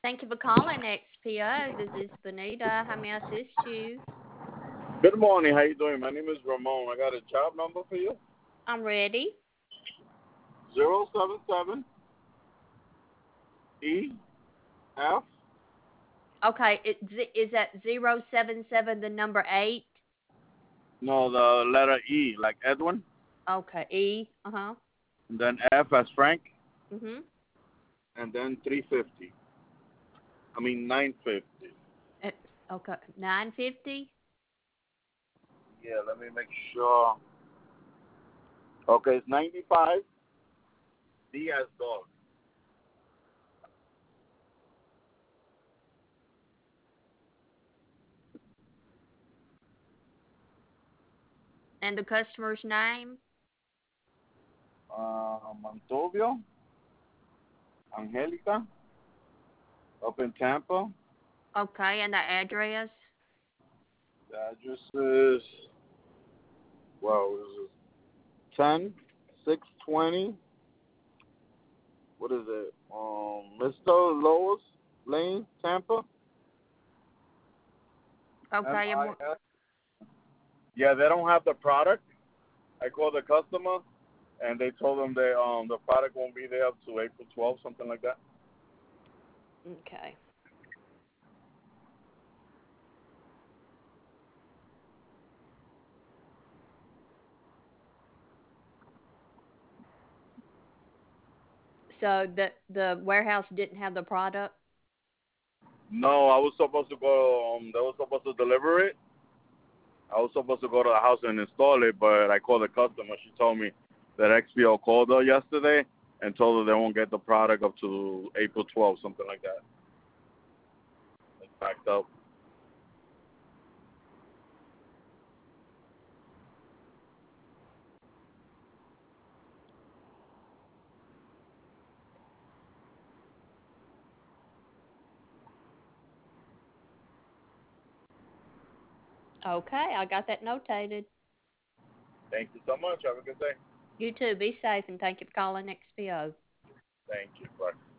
Thank you for calling XPO. This is Benita. How may I assist you? Good morning. How you doing? My name is Ramon. I got a job number for you. I'm ready. 077 E F. Okay, is that 077 the number 8? No, the letter E, like Edwin. Okay, E. Uh-huh. And then F as Frank. Mm-hmm. And then 350. I mean 950. Uh, Okay, 950? Yeah, let me make sure. Okay, it's 95. D as dog. And the customer's name? Montovio. Angelica. Up in Tampa. Okay, and the address? The address is, well, is it 10 620. What is it? Mr. Lois Lane, Tampa. Okay, and MIS. Yeah, they don't have the product. I called the customer, and they told them the product won't be there up to April 12th, something like that. okay. So the warehouse didn't have the product? No, I was supposed to go. They were supposed to deliver it. I was supposed to go to the house and install it, but I called the customer. She told me that XPO called her yesterday and told her they won't get the product up to April 12th, something like that. It's backed up. Okay, I got that notated. Thank you so much. Have a good day. You too. Be safe and thank you for calling XPO. Thank you. Bye.